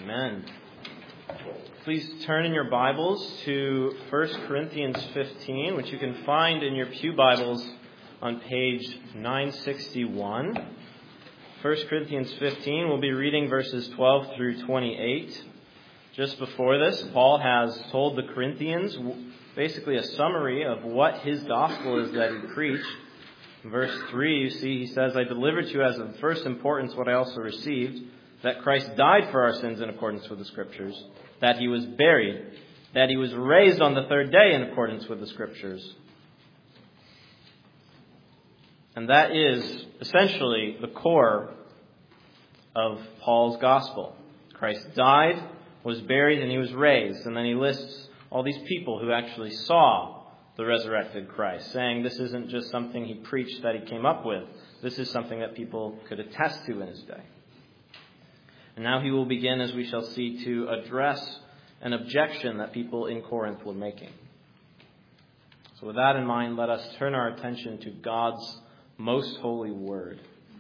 Amen. Please turn in your Bibles to 1 Corinthians 15, which you can find in your pew Bibles on page 961. 1 Corinthians 15, we'll be reading verses 12 through 28. Just before this, Paul has told the Corinthians basically a summary of what his gospel is that he preached. In verse 3, you see, he says, I delivered to you as of first importance what I also received, that Christ died for our sins in accordance with the Scriptures, that he was buried, that he was raised on the third day in accordance with the Scriptures. And that is essentially the core of Paul's gospel. Christ died, was buried, and he was raised. And then he lists all these people who actually saw the resurrected Christ, saying this isn't just something he preached that he came up with. This is something that people could attest to in his day. And now he will begin, as we shall see, to address an objection that people in Corinth were making. So with that in mind, let us turn our attention to God's most holy word.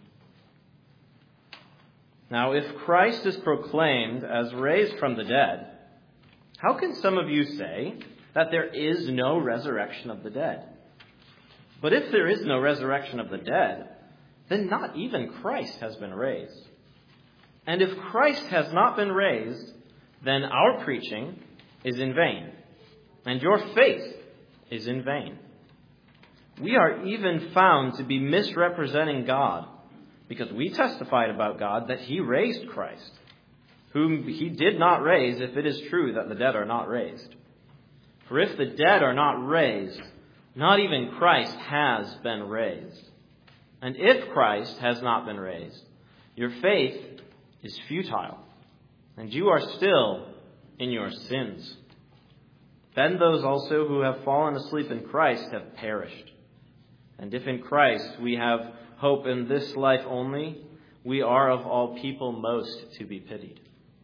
Now, if Christ is proclaimed as raised from the dead, how can some of you say that there is no resurrection of the dead? But if there is no resurrection of the dead, then not even Christ has been raised. And if Christ has not been raised, then our preaching is in vain, and your faith is in vain. We are even found to be misrepresenting God, because we testified about God that he raised Christ, whom he did not raise, if it is true that the dead are not raised. For if the dead are not raised, not even Christ has been raised. And if Christ has not been raised, your faith is futile, and you are still in your sins. Then those also who have fallen asleep in Christ have perished. And if in Christ we have hope in this life only, we are of all people most to be pitied.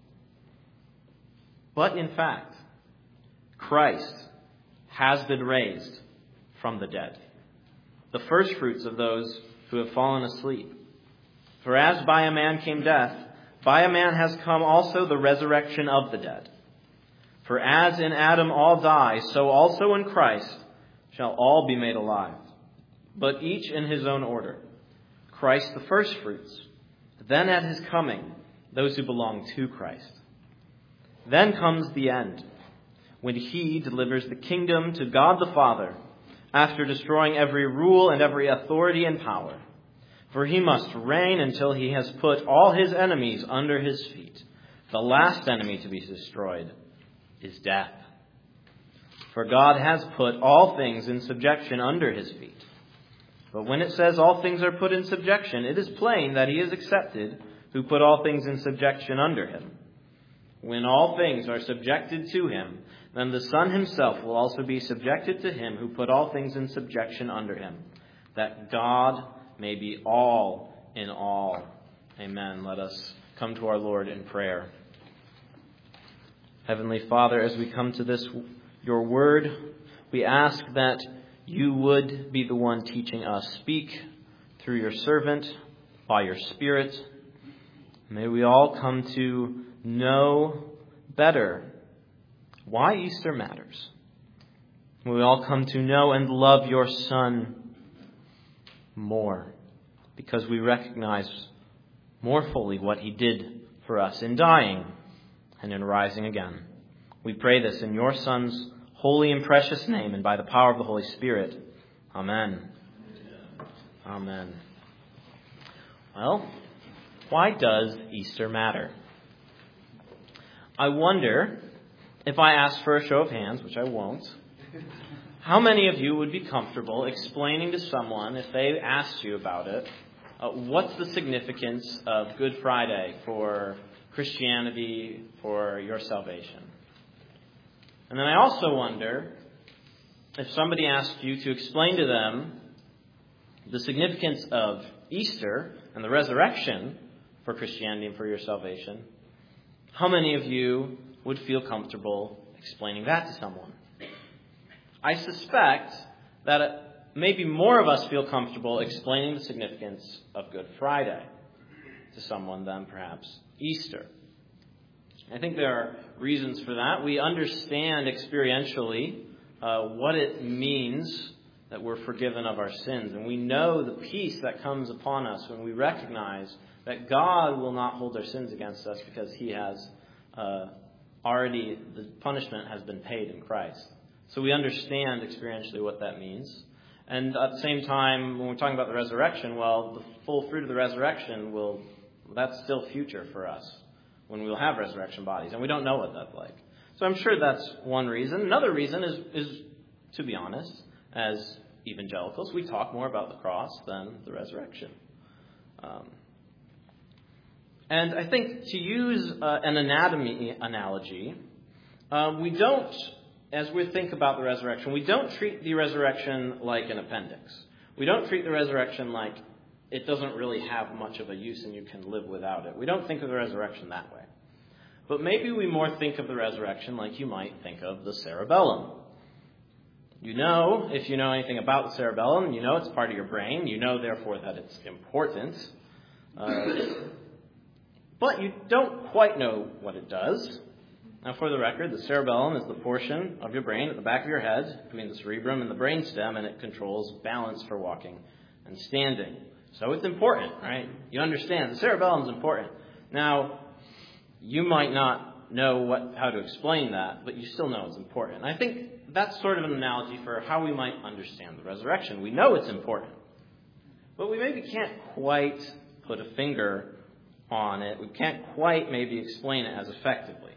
But in fact, Christ has been raised from the dead, the firstfruits of those who have fallen asleep. For as by a man came death, by a man has come also the resurrection of the dead. For as in Adam all die, so also in Christ shall all be made alive, but each in his own order. Christ the firstfruits, then at his coming, those who belong to Christ. Then comes the end, when he delivers the kingdom to God the Father, after destroying every rule and every authority and power. For he must reign until he has put all his enemies under his feet. The last enemy to be destroyed is death. For God has put all things in subjection under his feet. But when it says all things are put in subjection, it is plain that he is accepted who put all things in subjection under him. When all things are subjected to him, then the Son himself will also be subjected to him who put all things in subjection under him, that God may be all in all. Amen. Let us come to our Lord in prayer. Heavenly Father, as we come to this, your word, we ask that you would be the one teaching us. Speak through your servant, by your Spirit. May we all come to know better why Easter matters. May we all come to know and love your Son more, because we recognize more fully what he did for us in dying and in rising again. We pray this in your Son's holy and precious name and by the power of the Holy Spirit. Amen. Amen. Well, why does Easter matter? I wonder, if I asked for a show of hands, which I won't, how many of you would be comfortable explaining to someone, if they asked you about it, what's the significance of Good Friday for Christianity, for your salvation? And then I also wonder, if somebody asked you to explain to them the significance of Easter and the resurrection for Christianity and for your salvation, how many of you would feel comfortable explaining that to someone? I suspect that maybe more of us feel comfortable explaining the significance of Good Friday to someone than perhaps Easter. I think there are reasons for that. We understand experientially what it means that we're forgiven of our sins. And we know the peace that comes upon us when we recognize that God will not hold our sins against us because he has the punishment has been paid in Christ. So we understand experientially what that means. And at the same time, when we're talking about the resurrection, well, the full fruit of the resurrection that's still future for us when we will have resurrection bodies. And we don't know what that's like. So I'm sure that's one reason. Another reason is to be honest, as evangelicals, we talk more about the cross than the resurrection. And I think to use an anatomy analogy, we don't, as we think about the resurrection, we don't treat the resurrection like an appendix. We don't treat the resurrection like it doesn't really have much of a use and you can live without it. We don't think of the resurrection that way. But maybe we more think of the resurrection like you might think of the cerebellum. You know, if you know anything about the cerebellum, you know it's part of your brain. You know, therefore, that it's important. But you don't quite know what it does. Now, for the record, the cerebellum is the portion of your brain at the back of your head between the cerebrum and the brainstem, and it controls balance for walking and standing. So it's important, right? You understand the cerebellum is important. Now, you might not know how to explain that, but you still know it's important. I think that's sort of an analogy for how we might understand the resurrection. We know it's important, but we maybe can't quite put a finger on it. We can't quite maybe explain it as effectively.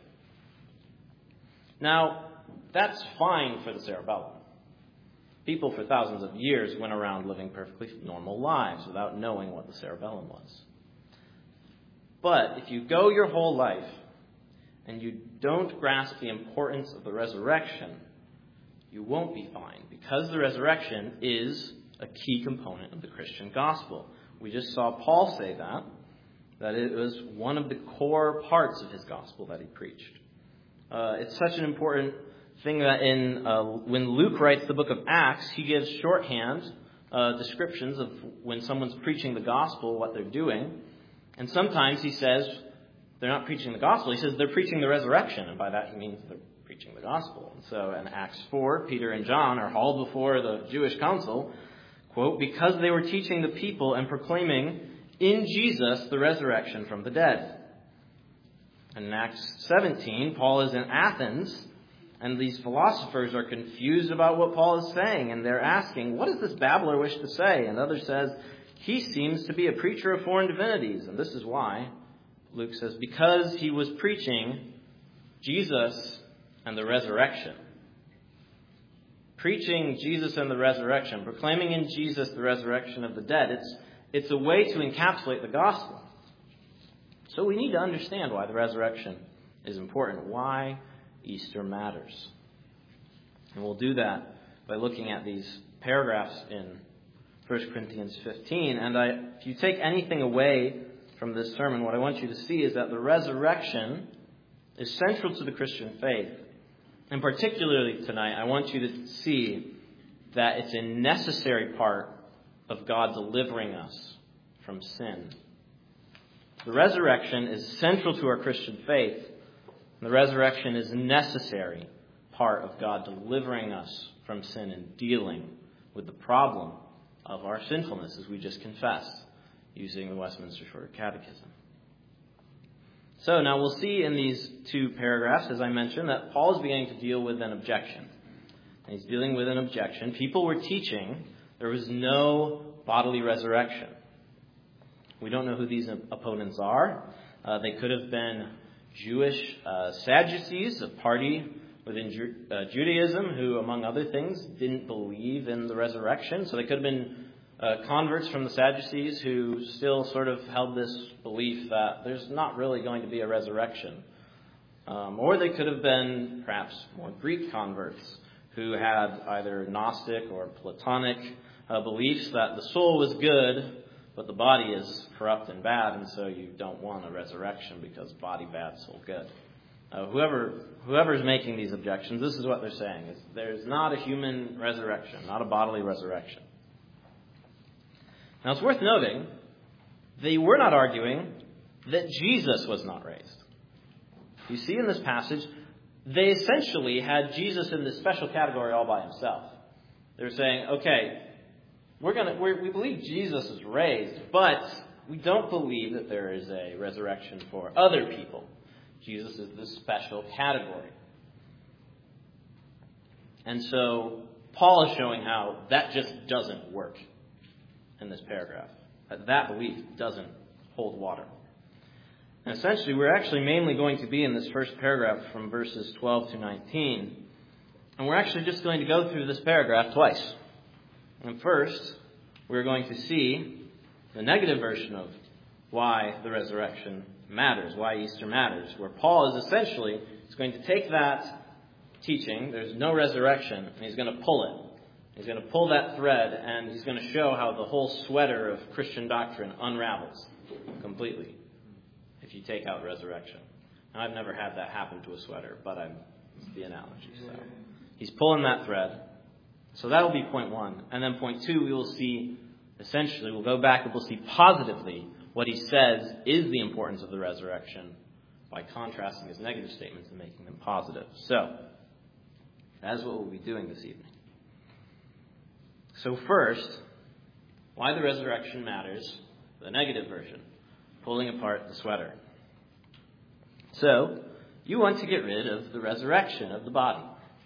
Now, that's fine for the cerebellum. People for thousands of years went around living perfectly normal lives without knowing what the cerebellum was. But if you go your whole life and you don't grasp the importance of the resurrection, you won't be fine, because the resurrection is a key component of the Christian gospel. We just saw Paul say that it was one of the core parts of his gospel that he preached. It's such an important thing that when Luke writes the book of Acts, he gives shorthand descriptions of when someone's preaching the gospel, what they're doing. And sometimes he says they're not preaching the gospel. He says they're preaching the resurrection. And by that he means they're preaching the gospel. And so in Acts 4, Peter and John are hauled before the Jewish council, quote, because they were teaching the people and proclaiming in Jesus the resurrection from the dead. And in Acts 17, Paul is in Athens, and these philosophers are confused about what Paul is saying, and they're asking, what does this babbler wish to say? And others says, he seems to be a preacher of foreign divinities. And this is why, Luke says, because he was preaching Jesus and the resurrection. Preaching Jesus and the resurrection, proclaiming in Jesus the resurrection of the dead. It's a way to encapsulate the gospel. So we need to understand why the resurrection is important, why Easter matters. And we'll do that by looking at these paragraphs in 1 Corinthians 15. And if you take anything away from this sermon, what I want you to see is that the resurrection is central to the Christian faith. And particularly tonight, I want you to see that it's a necessary part of God delivering us from sin. The resurrection is central to our Christian faith. And the resurrection is a necessary part of God delivering us from sin and dealing with the problem of our sinfulness, as we just confessed, using the Westminster Shorter Catechism. So now we'll see in these two paragraphs, as I mentioned, that Paul is beginning to deal with an objection. And he's dealing with an objection. People were teaching there was no bodily resurrection. We don't know who these opponents are. They could have been Jewish Sadducees, a party within Judaism who, among other things, didn't believe in the resurrection. So they could have been converts from the Sadducees who still sort of held this belief that there's not really going to be a resurrection. Or they could have been perhaps more Greek converts who had either Gnostic or Platonic beliefs that the soul was good, but the body is corrupt and bad, and so you don't want a resurrection because body bad, soul good. Whoever's making these objections, this is what they're saying. Is there's not a human resurrection, not a bodily resurrection. Now, it's worth noting, they were not arguing that Jesus was not raised. You see in this passage, they essentially had Jesus in this special category all by himself. They're saying, okay, we believe Jesus is raised, but we don't believe that there is a resurrection for other people. Jesus is this special category. And so Paul is showing how that just doesn't work in this paragraph. That belief doesn't hold water. And essentially, we're actually mainly going to be in this first paragraph from verses 12 to 19. And we're actually just going to go through this paragraph twice. And first, we're going to see the negative version of why the resurrection matters, why Easter matters, where Paul is essentially going to take that teaching, there's no resurrection, and he's going to pull it. He's going to pull that thread, and he's going to show how the whole sweater of Christian doctrine unravels completely if you take out resurrection. Now, I've never had that happen to a sweater, but it's the analogy. So he's pulling that thread. So that will be point one. And then point two, we will see, essentially, we'll go back and we'll see positively what he says is the importance of the resurrection by contrasting his negative statements and making them positive. So, that's what we'll be doing this evening. So first, why the resurrection matters, the negative version, pulling apart the sweater. So, you want to get rid of the resurrection of the body.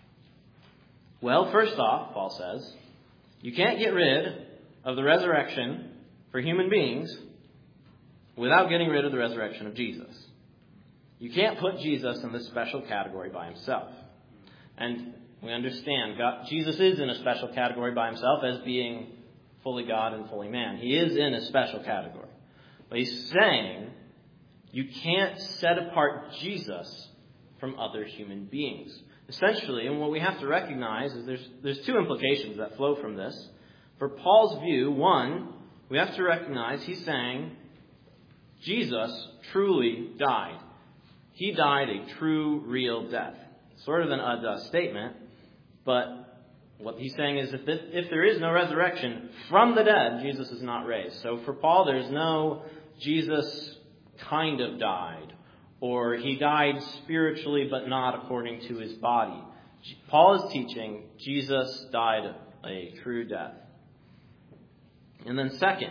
Well, first off, Paul says, you can't get rid of the resurrection for human beings without getting rid of the resurrection of Jesus. You can't put Jesus in this special category by himself. And we understand Jesus is in a special category by himself as being fully God and fully man. He is in a special category. But he's saying you can't set apart Jesus from other human beings. Essentially, and what we have to recognize is there's two implications that flow from this. For Paul's view, one, we have to recognize he's saying Jesus truly died. He died a true, real death. Sort of an statement, but what he's saying is if there is no resurrection from the dead, Jesus is not raised. So for Paul, there's no Jesus kind of died, or he died spiritually but not according to his body. Paul is teaching Jesus died a true death. And then second,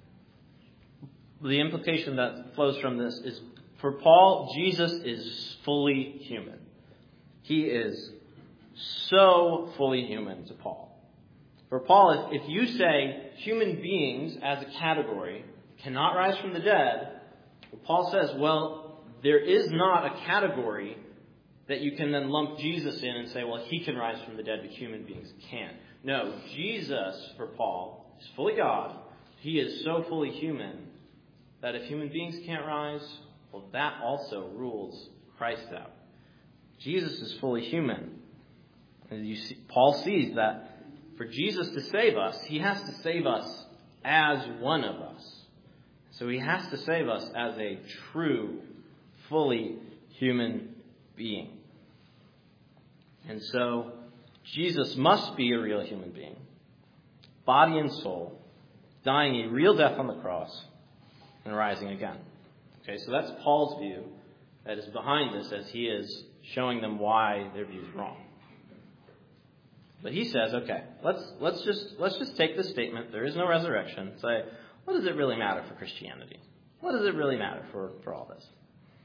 the implication that flows from this is for Paul, Jesus is fully human. He is so fully human to Paul. For Paul, if you say human beings as a category cannot rise from the dead, Paul says, well, there is not a category that you can then lump Jesus in and say, well, he can rise from the dead, but human beings can't. No, Jesus, for Paul, is fully God. He is so fully human that if human beings can't rise, well, that also rules Christ out. Jesus is fully human. And Paul sees that for Jesus to save us, he has to save us as one of us. So he has to save us as a true, fully human being. And so Jesus must be a real human being, body and soul, dying a real death on the cross and rising again. Okay, so that's Paul's view that is behind this as he is showing them why their view is wrong. But he says, okay, let's just take this statement, there is no resurrection, and say, what does it really matter for Christianity? What does it really matter for all this?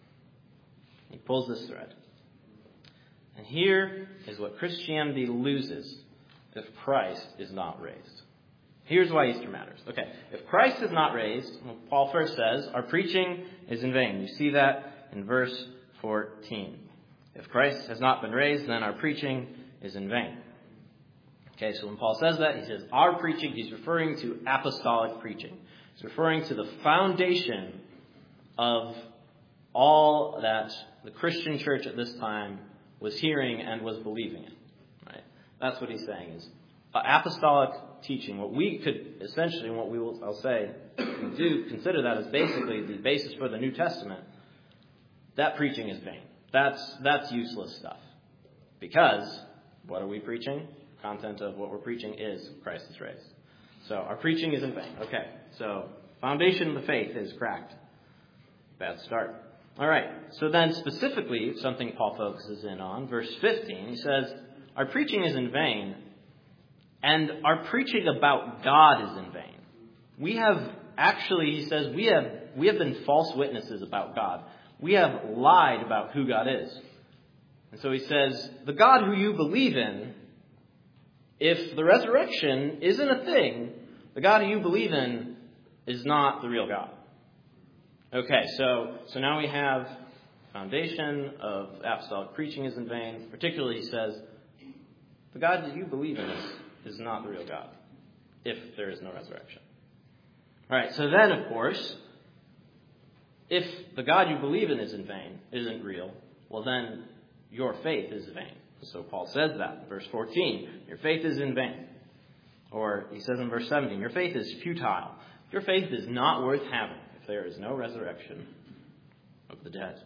He pulls this thread. And here is what Christianity loses if Christ is not raised. Here's why Easter matters. Okay, if Christ is not raised, well, Paul first says, our preaching is in vain. You see that in verse 14. If Christ has not been raised, then our preaching is in vain. Okay, so when Paul says that, he says our preaching, he's referring to apostolic preaching. He's referring to the foundation of all that the Christian church at this time was hearing and was believing in. Right? That's what he's saying is apostolic teaching. What we could essentially, what we will, I'll say, we do consider that as basically the basis for the New Testament. That preaching is vain. That's useless stuff. Because what are we preaching? The content of what we're preaching is Christ is raised. So our preaching is in vain. Okay, so foundation of the faith is cracked. Bad start. All right, so then specifically, something Paul focuses in on, verse 15, he says, our preaching is in vain, and our preaching about God is in vain. We have actually, he says, we have been false witnesses about God. We have lied about who God is. And so he says, the God who you believe in, if the resurrection isn't a thing, the God who you believe in is not the real God. Okay, so now we have foundation of apostolic preaching is in vain. Particularly, he says, the God that you believe in is not the real God, if there is no resurrection. All right, so then, of course, if the God you believe in is in vain, isn't real, well then your faith is vain. So Paul says that in verse 14, your faith is in vain. Or he says in verse 17, your faith is futile. Your faith is not worth having if there is no resurrection of the dead.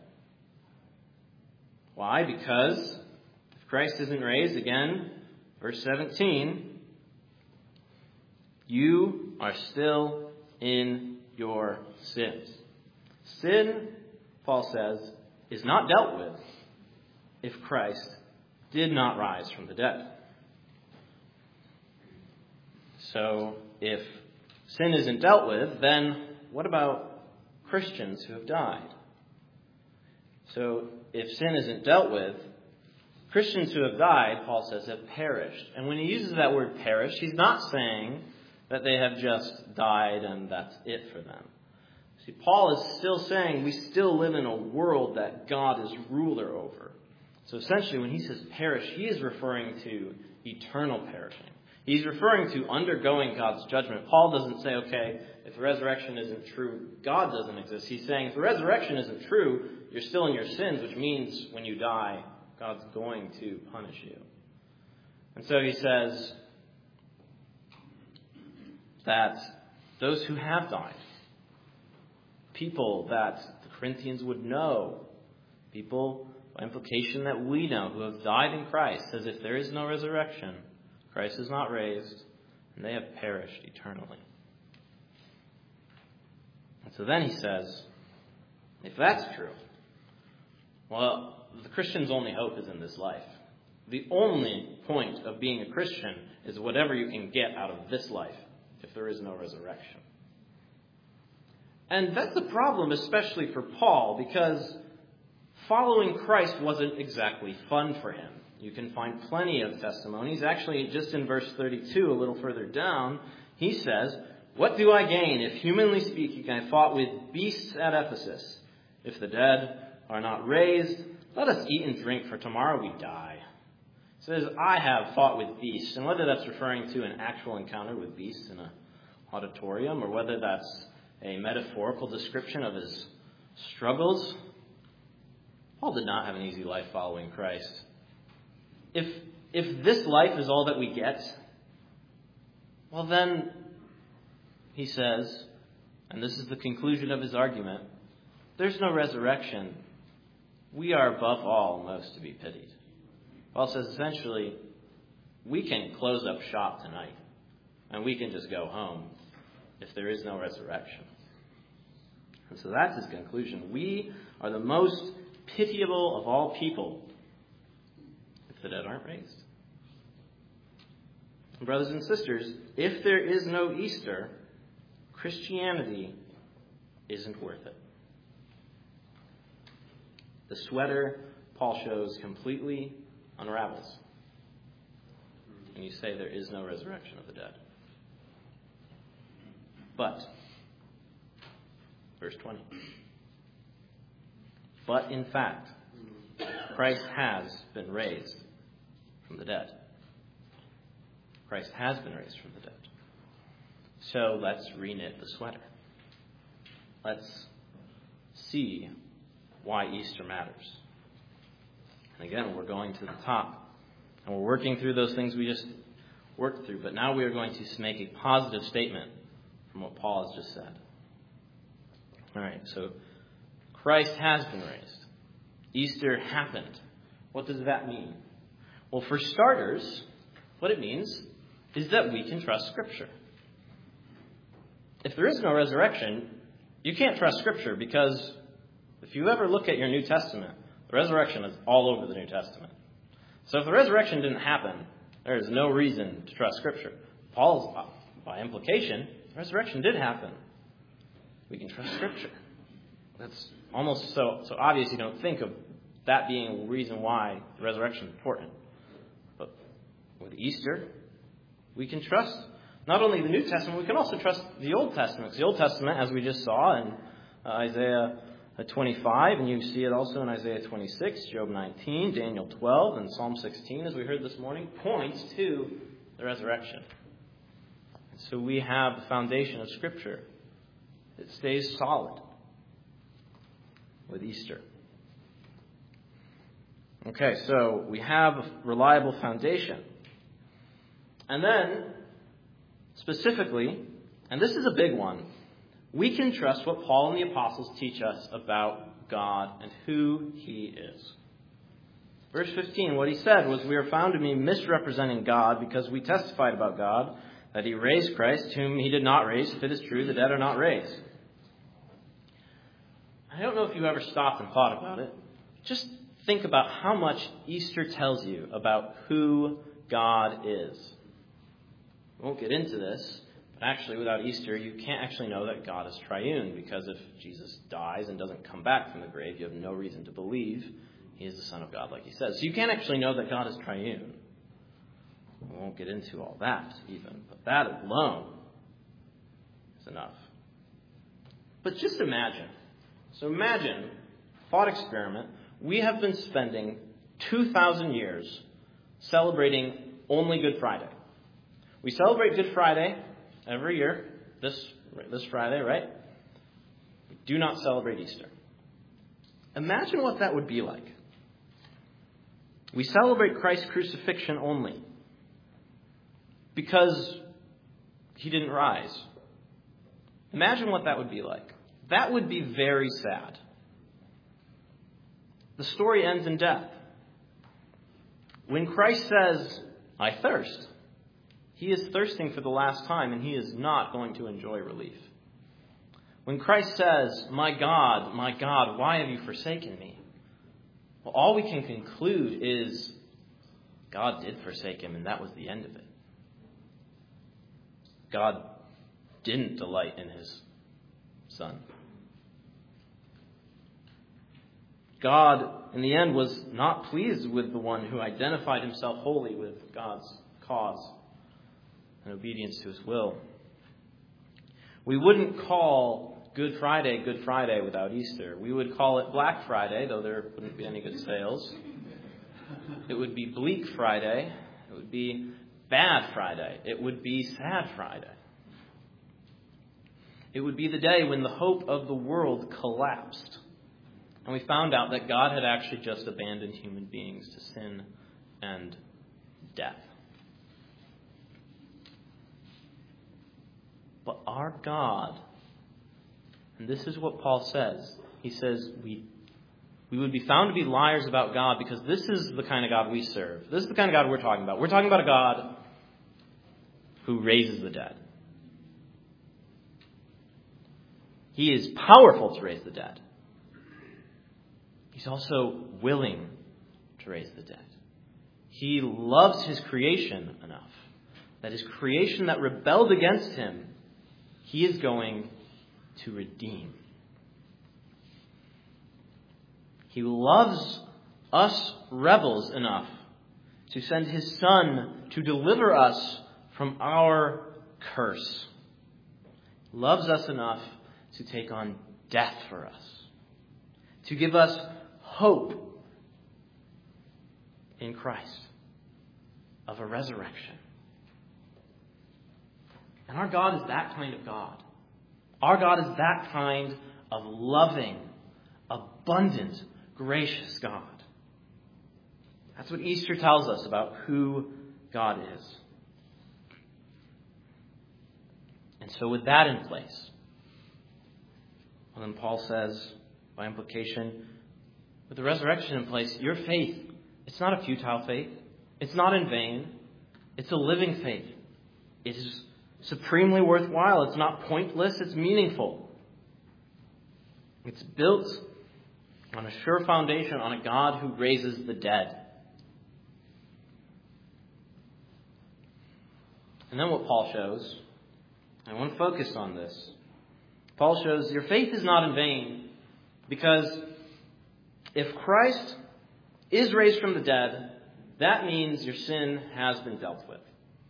Why? Because if Christ isn't raised, again, verse 17, you are still in your sins. Sin, Paul says, is not dealt with if Christ did not rise from the dead. So if sin isn't dealt with, then what about Christians who have died? So if sin isn't dealt with, Christians who have died, Paul says, have perished. And when he uses that word perished, he's not saying that they have just died and that's it for them. See, Paul is still saying we still live in a world that God is ruler over. So essentially, when he says perish, he is referring to eternal perishing. He's referring to undergoing God's judgment. Paul doesn't say, okay, if the resurrection isn't true, God doesn't exist. He's saying if the resurrection isn't true, you're still in your sins, which means when you die, God's going to punish you. And so he says that those who have died, people that the Corinthians would know, people, by implication that we know, who have died in Christ, says if there is no resurrection, Christ is not raised, and they have perished eternally. And so then he says, if that's true, well, the Christian's only hope is in this life. The only point of being a Christian is whatever you can get out of this life if there is no resurrection. And that's the problem, especially for Paul, because following Christ wasn't exactly fun for him. You can find plenty of testimonies. Actually, just in verse 32, a little further down, he says, what do I gain if, humanly speaking, I fought with beasts at Ephesus? If the dead are not raised, let us eat and drink, for tomorrow we die. It says, I have fought with beasts. And whether that's referring to an actual encounter with beasts in an auditorium, or whether that's a metaphorical description of his struggles, Paul did not have an easy life following Christ. If this life is all that we get, well then, he says, and this is the conclusion of his argument, there's no resurrection. We are above all most to be pitied. Paul says essentially, we can close up shop tonight, and we can just go home if there is no resurrection. And so that's his conclusion. We are the most pitiable of all people if the dead aren't raised. And brothers and sisters, if there is no Easter, Christianity isn't worth it. The sweater Paul shows completely unravels. And you say there is no resurrection of the dead. But, verse 20. But in fact, Christ has been raised from the dead. Christ has been raised from the dead. So let's reknit the sweater. Let's see why Easter matters. And again, we're going to the top. And we're working through those things we just worked through. But now we are going to make a positive statement from what Paul has just said. All right, so Christ has been raised. Easter happened. What does that mean? Well, for starters, what it means is that we can trust Scripture. If there is no resurrection, you can't trust Scripture because If you ever look at your New Testament, the resurrection is all over the New Testament. So if the resurrection didn't happen, there is no reason to trust Scripture. Paul's, by implication, the resurrection did happen. We can trust Scripture. That's almost so obvious you don't think of that being a reason why the resurrection is important. But with Easter, we can trust not only the New Testament, we can also trust the Old Testament. Because the Old Testament, as we just saw in Isaiah 25, and you see it also in Isaiah 26, Job 19, Daniel 12, and Psalm 16, as we heard this morning, points to the resurrection. So we have the foundation of Scripture. It stays solid with Easter. Okay, so we have a reliable foundation. And then, specifically, and this is a big one, we can trust what Paul and the apostles teach us about God and who He is. Verse 15, what he said was, we are found to be misrepresenting God because we testified about God that He raised Christ, whom He did not raise, if it is true, the dead are not raised. I don't know if you ever stopped and thought about it. Just think about how much Easter tells you about who God is. We won't get into this, but actually without Easter, you can't actually know that God is triune, because if Jesus dies and doesn't come back from the grave, you have no reason to believe He is the Son of God, like He says. So you can't actually know that God is triune. We won't get into all that even, but that alone is enough. But just imagine. So imagine, thought experiment, we have been spending 2,000 years celebrating only Good Friday. We celebrate Good Friday every year, this Friday, right? We do not celebrate Easter. Imagine what that would be like. We celebrate Christ's crucifixion only because He didn't rise. Imagine what that would be like. That would be very sad. The story ends in death. When Christ says, I thirst, He is thirsting for the last time, and He is not going to enjoy relief. When Christ says, my God, why have you forsaken me? Well, all we can conclude is God did forsake Him, and that was the end of it. God didn't delight in His Son. God, in the end, was not pleased with the one who identified Himself wholly with God's cause and obedience to His will. We wouldn't call Good Friday without Easter. We would call it Black Friday, though there wouldn't be any good sales. It would be Bleak Friday. It would be Bad Friday. It would be Sad Friday. It would be the day when the hope of the world collapsed. And we found out that God had actually just abandoned human beings to sin and death. But our God, and this is what Paul says, he says we would be found to be liars about God because this is the kind of God we serve. This is the kind of God we're talking about. We're talking about a God who raises the dead. He is powerful to raise the dead. He's also willing to raise the dead. He loves His creation enough that His creation that rebelled against Him, He is going to redeem. He loves us rebels enough to send His Son to deliver us from our curse. He loves us enough to take on death for us, to give us hope in Christ of a resurrection. And our God is that kind of God. Our God is that kind of loving, abundant, gracious God. That's what Easter tells us about who God is. And so with that in place, well, then Paul says, by implication, with the resurrection in place, your faith, it's not a futile faith. It's not in vain. It's a living faith. It is supremely worthwhile. It's not pointless. It's meaningful. It's built on a sure foundation, on a God who raises the dead. And then what Paul shows, I want to focus on this. Paul shows your faith is not in vain, because if Christ is raised from the dead, that means your sin has been dealt with.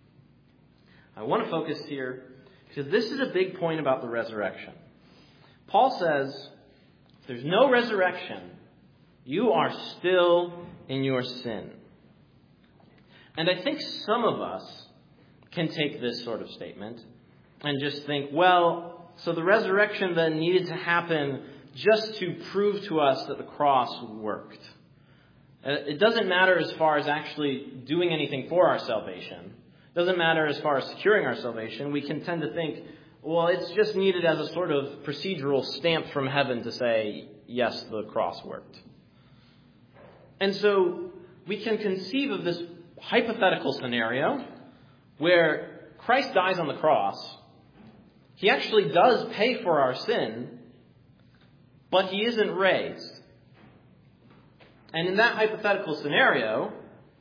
I want to focus here because this is a big point about the resurrection. Paul says, if there's no resurrection, you are still in your sin. And I think some of us can take this sort of statement and just think, well, so the resurrection then needed to happen just to prove to us that the cross worked. It doesn't matter as far as actually doing anything for our salvation. It doesn't matter as far as securing our salvation. We can tend to think, well, it's just needed as a sort of procedural stamp from heaven to say, yes, the cross worked. And so we can conceive of this hypothetical scenario where Christ dies on the cross. He actually does pay for our sin, but he isn't raised. And in that hypothetical scenario,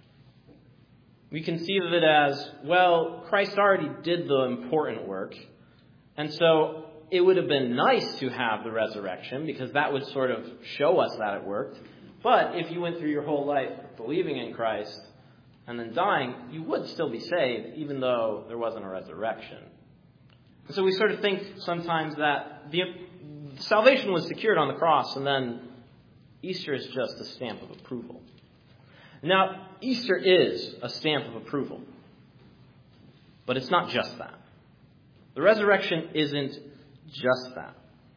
we conceive of it as, well, Christ already did the important work, and so it would have been nice to have the resurrection, because that would sort of show us that it worked. But if you went through your whole life believing in Christ and then dying, you would still be saved, even though there wasn't a resurrection. And so we sort of think sometimes that the salvation was secured on the cross, and then Easter is just a stamp of approval. Now, Easter is a stamp of approval, but it's not just that. The resurrection isn't just that.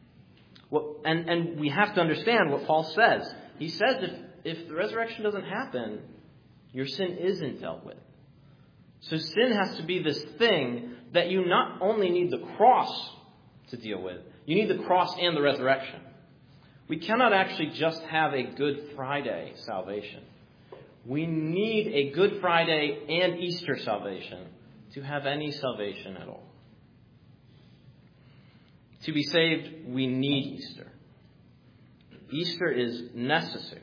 And we have to understand what Paul says. He says if the resurrection doesn't happen, your sin isn't dealt with. So sin has to be this thing that you not only need the cross to deal with, you need the cross and the resurrection. We cannot actually just have a Good Friday salvation. We need a Good Friday and Easter salvation to have any salvation at all. To be saved, we need Easter. Easter is necessary.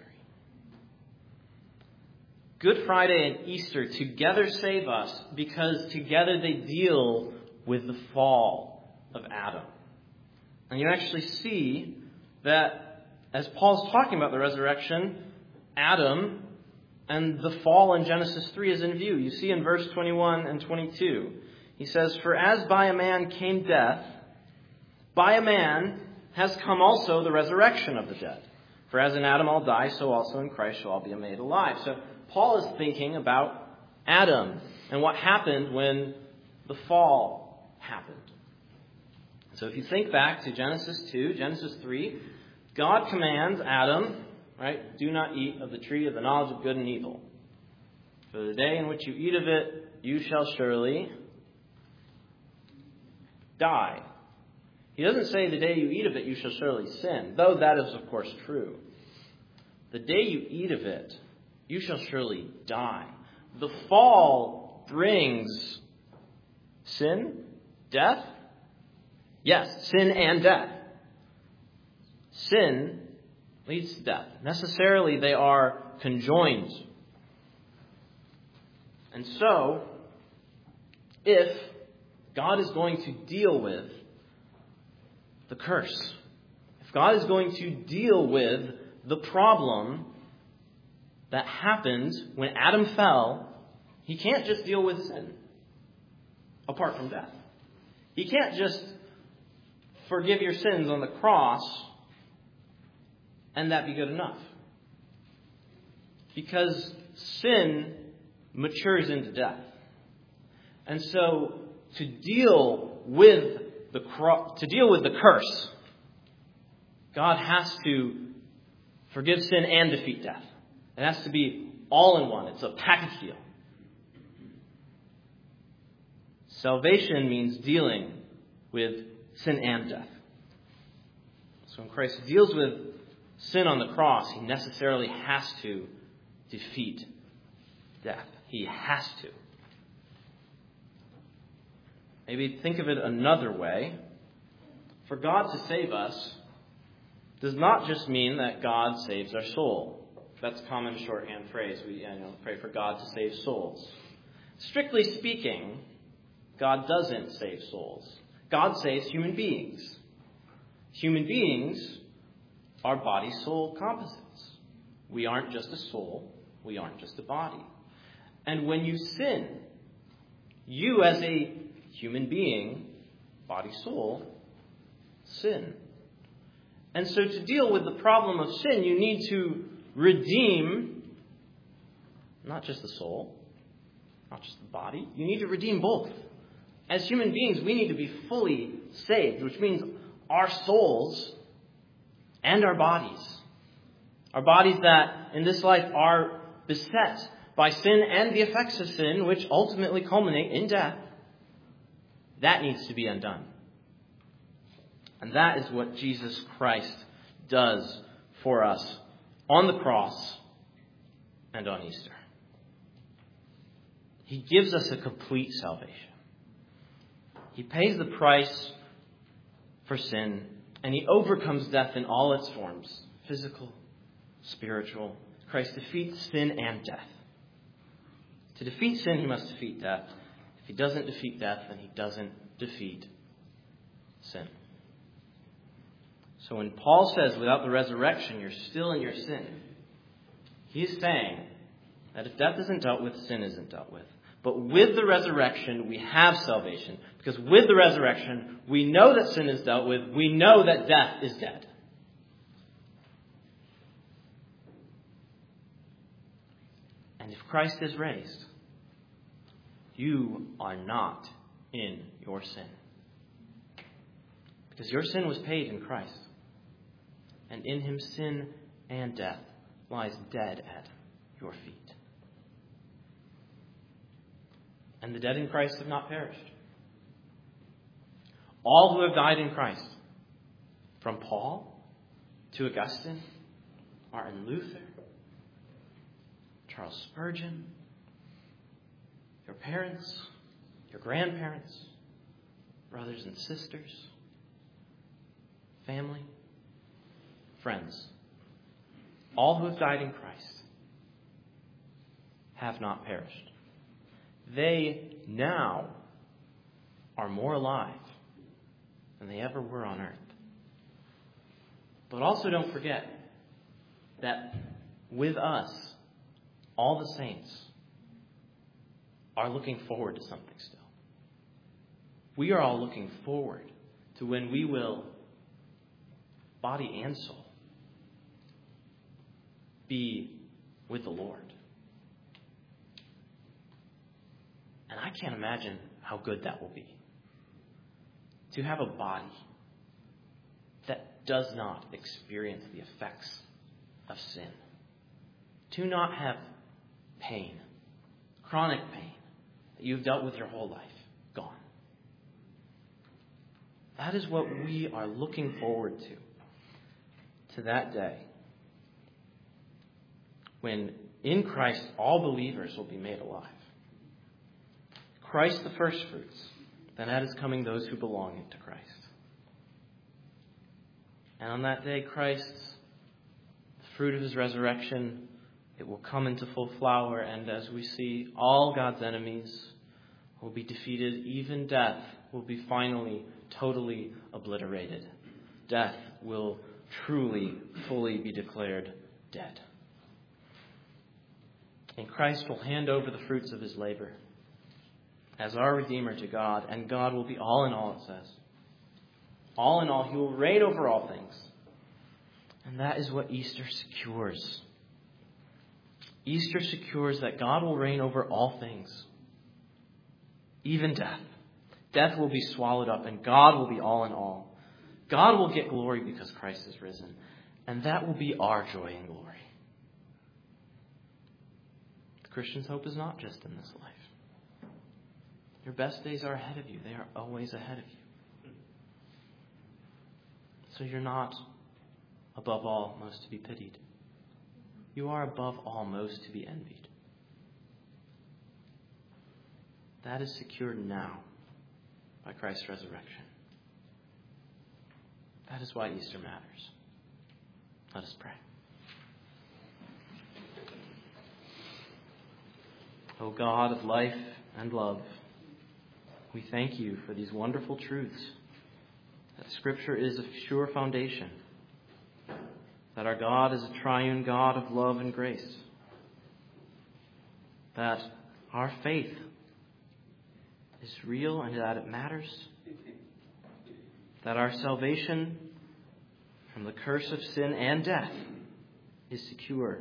Good Friday and Easter together save us because together they deal with the fall of Adam. And you actually see that as Paul's talking about the resurrection, Adam and the fall in Genesis 3 is in view. You see in verse 21 and 22, he says, "For as by a man came death, by a man has come also the resurrection of the dead. For as in Adam all die, so also in Christ shall all be made alive." So Paul is thinking about Adam and what happened when the fall happened. So if you think back to Genesis 2, Genesis 3, God commands Adam, right, do not eat of the tree of the knowledge of good and evil. For the day in which you eat of it, you shall surely die. He doesn't say the day you eat of it, you shall surely sin, though that is, of course, true. The day you eat of it, you shall surely die. The fall brings sin, death. Yes, sin and death. Sin leads to death. Necessarily, they are conjoined. And so, if God is going to deal with the curse, if God is going to deal with the problem that happened when Adam fell, he can't just deal with sin apart from death. He can't just forgive your sins on the cross and that be good enough. Because sin matures into death. And so to deal with the curse, God has to forgive sin and defeat death. It has to be all in one. It's a package deal. Salvation means dealing with sin and death. So when Christ deals with sin on the cross, he necessarily has to defeat death. He has to. Maybe think of it another way. For God to save us, does not just mean that God saves our soul. That's a common shorthand phrase. We pray for God to save souls. Strictly speaking, God doesn't save souls. God saves human beings. Human beings are body-soul composites. We aren't just a soul. We aren't just a body. And when you sin, you as a human being, body-soul, sin. And so to deal with the problem of sin, you need to redeem not just the soul, not just the body. You need to redeem both. As human beings, we need to be fully saved, which means our souls and our bodies that in this life are beset by sin and the effects of sin, which ultimately culminate in death, that needs to be undone. And that is what Jesus Christ does for us on the cross and on Easter. He gives us a complete salvation. He pays the price for sin, and he overcomes death in all its forms, physical, spiritual. Christ defeats sin and death. To defeat sin, he must defeat death. If he doesn't defeat death, then he doesn't defeat sin. So when Paul says, without the resurrection, you're still in your sin, he's saying that if death isn't dealt with, sin isn't dealt with. But with the resurrection, we have salvation. Because with the resurrection, we know that sin is dealt with. We know that death is dead. And if Christ is raised, you are not in your sin. Because your sin was paid in Christ. And in him sin and death lies dead at your feet. And the dead in Christ have not perished. All who have died in Christ, from Paul to Augustine, Martin Luther, Charles Spurgeon, your parents, your grandparents, brothers and sisters, family, friends, all who have died in Christ have not perished. They now are more alive than they ever were on earth. But also don't forget that with us, all the saints are looking forward to something still. We are all looking forward to when we will, body and soul, be with the Lord. And I can't imagine how good that will be. To have a body that does not experience the effects of sin. To not have pain, chronic pain, that you've dealt with your whole life, gone. That is what we are looking forward to that day, when in Christ all believers will be made alive. Christ the first fruits, then at his coming those who belong to Christ. And on that day, Christ, the fruit of his resurrection, it will come into full flower, and as we see, all God's enemies will be defeated. Even death will be finally, totally obliterated. Death will truly, fully be declared dead. And Christ will hand over the fruits of his labor as our Redeemer to God, and God will be all in all, it says. All in all, he will reign over all things. And that is what Easter secures. Easter secures that God will reign over all things, even death. Death will be swallowed up, and God will be all in all. God will get glory because Christ is risen, and that will be our joy and glory. The Christian's hope is not just in this life. Your best days are ahead of you. They are always ahead of you. So you're not above all most to be pitied. You are above all most to be envied. That is secured now by Christ's resurrection. That is why Easter matters. Let us pray. O God of life and love, we thank you for these wonderful truths, that Scripture is a sure foundation, that our God is a triune God of love and grace, that our faith is real and that it matters, that our salvation from the curse of sin and death is secure.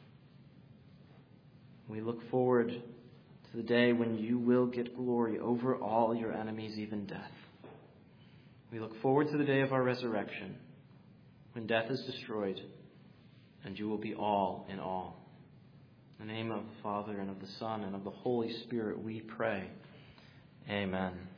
We look forward to the day when you will get glory over all your enemies, even death. We look forward to the day of our resurrection, when death is destroyed and you will be all in all. In the name of the Father, and of the Son, and of the Holy Spirit, we pray. Amen.